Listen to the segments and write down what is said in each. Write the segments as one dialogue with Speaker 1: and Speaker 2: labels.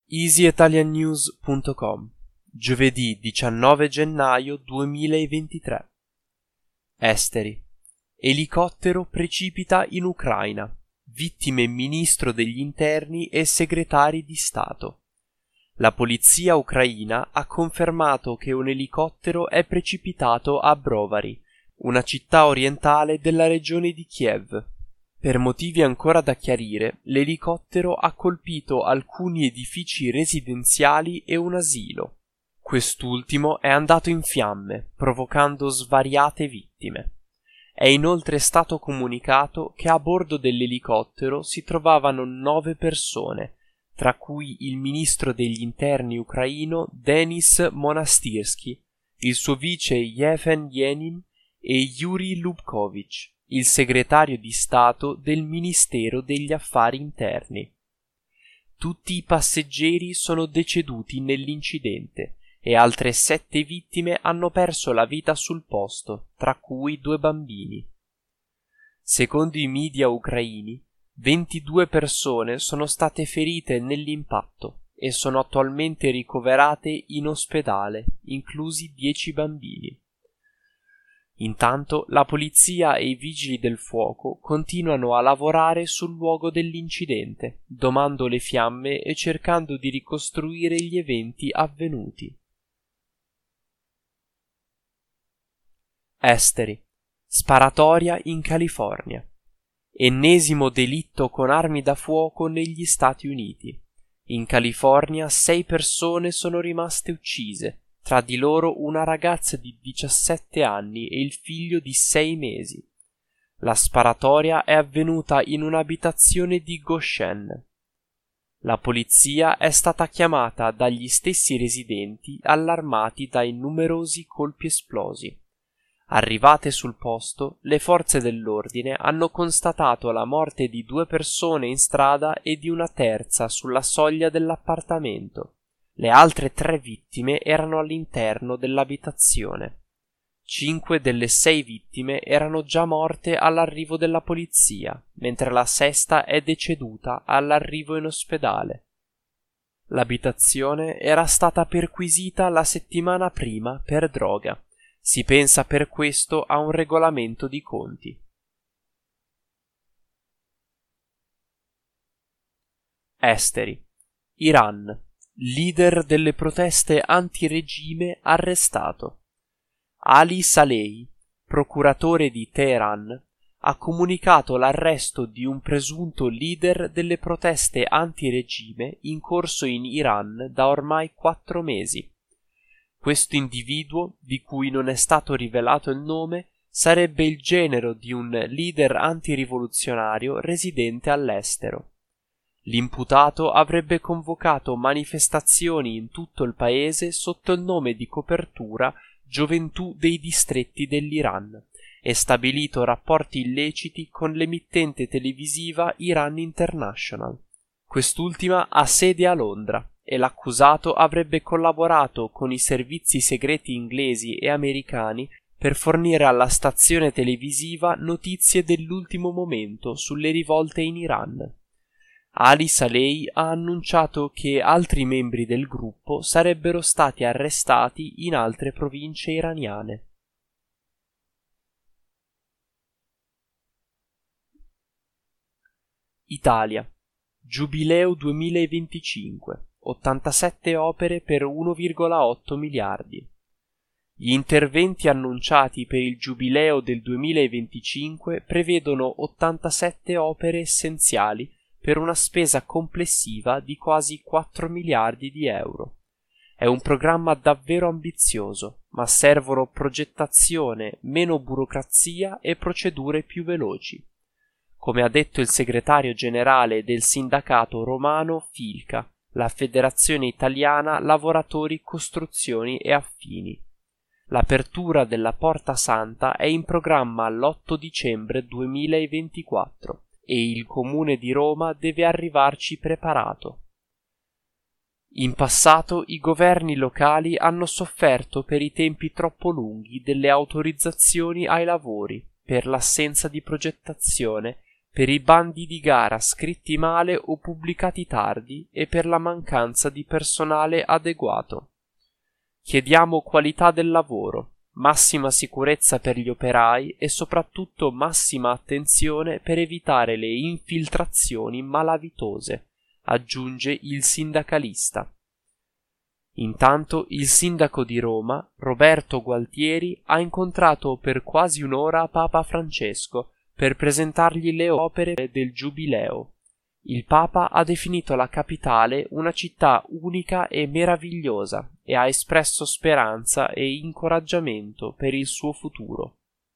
Speaker 1: easyitaliannews.com, giovedì 19 gennaio 2023. Esteri. Elicottero precipita in Ucraina. Vittime ministro degli interni e segretari di Stato. La polizia ucraina ha confermato che un elicottero è precipitato a Brovary, una città orientale della regione di Kiev. Per motivi ancora da chiarire, l'elicottero ha colpito alcuni edifici residenziali e un asilo. Quest'ultimo è andato in fiamme, provocando svariate vittime. È inoltre stato comunicato che a bordo dell'elicottero si trovavano 9 persone, tra cui il ministro degli interni ucraino Denis Monastyrsky, il suo vice Yevhen Yenin e Yuri Lubkovich, il segretario di Stato del Ministero degli Affari Interni. Tutti i passeggeri sono deceduti nell'incidente e altre 7 vittime hanno perso la vita sul posto, tra cui 2 bambini. Secondo i media ucraini, 22 persone sono state ferite nell'impatto e sono attualmente ricoverate in ospedale, inclusi 10 bambini. Intanto la polizia e i vigili del fuoco continuano a lavorare sul luogo dell'incidente, domando le fiamme e cercando di ricostruire gli eventi avvenuti. Esteri. Sparatoria in California. Ennesimo delitto con armi da fuoco negli Stati Uniti. In California 6 persone sono rimaste uccise, tra di loro una ragazza di 17 anni e il figlio di 6 mesi. La sparatoria è avvenuta in un'abitazione di Goshen. La polizia è stata chiamata dagli stessi residenti allarmati dai numerosi colpi esplosi. Arrivate sul posto, le forze dell'ordine hanno constatato la morte di 2 persone in strada e di una terza sulla soglia dell'appartamento. Le altre 3 vittime erano all'interno dell'abitazione. 5 delle 6 vittime erano già morte all'arrivo della polizia, mentre la sesta è deceduta all'arrivo in ospedale. L'abitazione era stata perquisita la settimana prima per droga. Si pensa per questo a un regolamento di conti. Esteri. Iran. Leader delle proteste antiregime arrestato. Ali Salehi, procuratore di Teheran, ha comunicato l'arresto di un presunto leader delle proteste antiregime in corso in Iran da ormai 4 mesi. Questo individuo, di cui non è stato rivelato il nome, sarebbe il genero di un leader antirivoluzionario residente all'estero. L'imputato avrebbe convocato manifestazioni in tutto il paese sotto il nome di copertura Gioventù dei distretti dell'Iran e stabilito rapporti illeciti con l'emittente televisiva Iran International. Quest'ultima ha sede a Londra e l'accusato avrebbe collaborato con i servizi segreti inglesi e americani per fornire alla stazione televisiva notizie dell'ultimo momento sulle rivolte in Iran. Ali Salehi ha annunciato che altri membri del gruppo sarebbero stati arrestati in altre province iraniane. Italia. Giubileo 2025. 87 opere per 1,8 miliardi. Gli interventi annunciati per il Giubileo del 2025 prevedono 87 opere essenziali per una spesa complessiva di quasi 4 miliardi di euro. È un programma davvero ambizioso, ma servono progettazione, meno burocrazia e procedure più veloci. Come ha detto il segretario generale del sindacato romano Filca, la Federazione Italiana Lavoratori Costruzioni e Affini. L'apertura della Porta Santa è in programma l'8 dicembre 2024 e il Comune di Roma deve arrivarci preparato. In passato i governi locali hanno sofferto per i tempi troppo lunghi delle autorizzazioni ai lavori, per l'assenza di progettazione, per i bandi di gara scritti male o pubblicati tardi e per la mancanza di personale adeguato. Chiediamo qualità del lavoro, massima sicurezza per gli operai e soprattutto massima attenzione per evitare le infiltrazioni malavitose, aggiunge il sindacalista. Intanto il sindaco di Roma, Roberto Gualtieri, ha incontrato per quasi un'ora Papa Francesco per presentargli le opere del Giubileo. Il Papa ha definito la capitale una città unica e meravigliosa e ha espresso speranza e incoraggiamento per il suo futuro.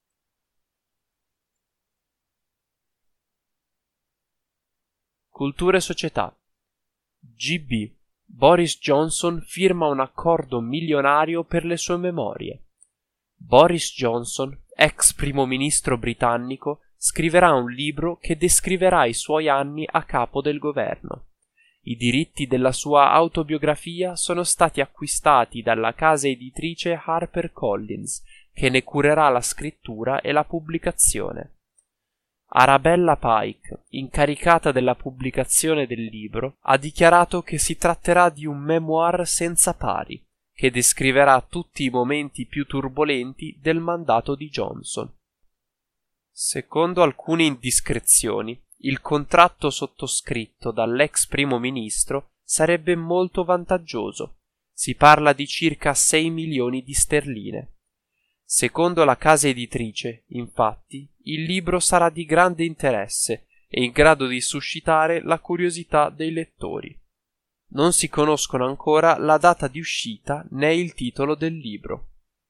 Speaker 1: Cultura e società. GB. Boris Johnson firma un accordo milionario per le sue memorie. Boris Johnson, ex primo ministro britannico, scriverà un libro che descriverà i suoi anni a capo del governo. I diritti della sua autobiografia sono stati acquistati dalla casa editrice HarperCollins, che ne curerà la scrittura e la pubblicazione. Arabella Pike, incaricata della pubblicazione del libro, ha dichiarato che si tratterà di un memoir senza pari, che descriverà tutti i momenti più turbolenti del mandato di Johnson. Secondo alcune indiscrezioni, il contratto sottoscritto dall'ex primo ministro sarebbe molto vantaggioso. Si parla di circa 6 milioni di sterline. Secondo la casa editrice, infatti, il libro sarà di grande interesse e in grado di suscitare la curiosità dei lettori. Non si conoscono ancora la data di uscita né il titolo del libro.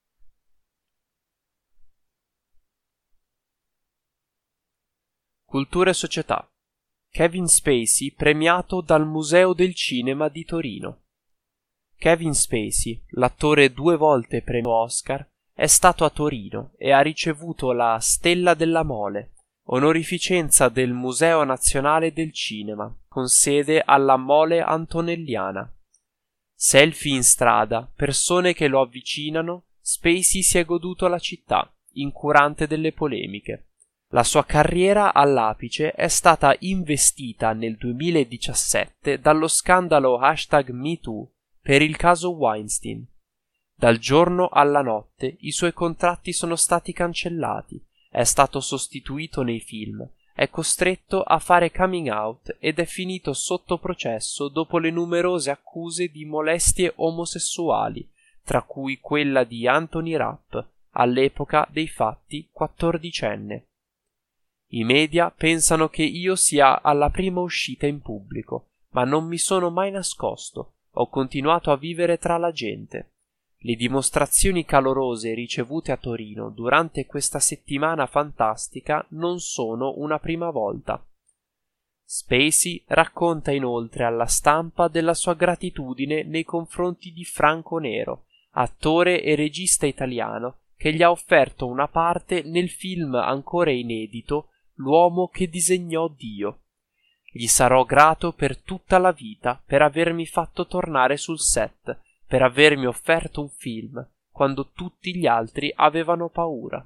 Speaker 1: Cultura e società. Kevin Spacey premiato dal Museo del Cinema di Torino. Kevin Spacey, l'attore 2 volte premio Oscar, è stato a Torino e ha ricevuto la Stella della Mole, onorificenza del Museo Nazionale del Cinema, con sede alla Mole Antonelliana. Selfie in strada, persone che lo avvicinano, Spacey si è goduto la città, incurante delle polemiche. La sua carriera all'apice è stata investita nel 2017 dallo scandalo #MeToo per il caso Weinstein. Dal giorno alla notte i suoi contratti sono stati cancellati, è stato sostituito nei film, è costretto a fare coming out ed è finito sotto processo dopo le numerose accuse di molestie omosessuali, tra cui quella di Anthony Rapp, all'epoca dei fatti 14enne. I media pensano che io sia alla prima uscita in pubblico, ma non mi sono mai nascosto, ho continuato a vivere tra la gente. Le dimostrazioni calorose ricevute a Torino durante questa settimana fantastica non sono una prima volta. Spacey racconta inoltre alla stampa della sua gratitudine nei confronti di Franco Nero, attore e regista italiano, che gli ha offerto una parte nel film ancora inedito L'uomo che disegnò Dio. Gli sarò grato per tutta la vita per avermi fatto tornare sul set, per avermi offerto un film, quando tutti gli altri avevano paura.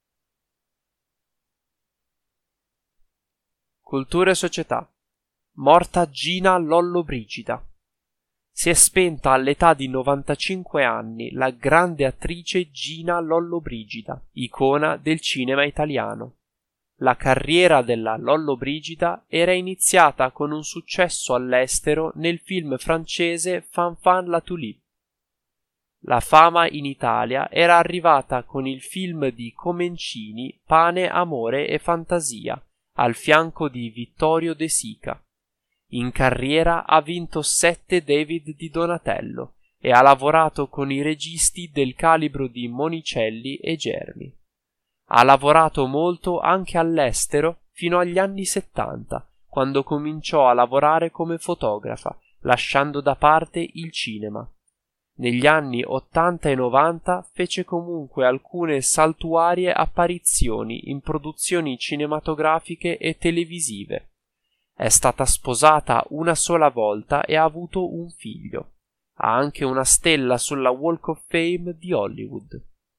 Speaker 1: Cultura e società. Morta Gina Lollobrigida. Si è spenta all'età di 95 anni la grande attrice Gina Lollobrigida, icona del cinema italiano. La carriera della Lollobrigida era iniziata con un successo all'estero nel film francese Fanfan la Tulipe. La fama in Italia era arrivata con il film di Comencini Pane, amore e fantasia, al fianco di Vittorio De Sica. In carriera ha vinto 7 David di Donatello e ha lavorato con i registi del calibro di Monicelli e Germi. Ha lavorato molto anche all'estero fino agli anni 70, quando cominciò a lavorare come fotografa, lasciando da parte il cinema. Negli anni 80 e 90 fece comunque alcune saltuarie apparizioni in produzioni cinematografiche e televisive. È stata sposata una sola volta e ha avuto un figlio. Ha anche una stella sulla Walk of Fame di Hollywood.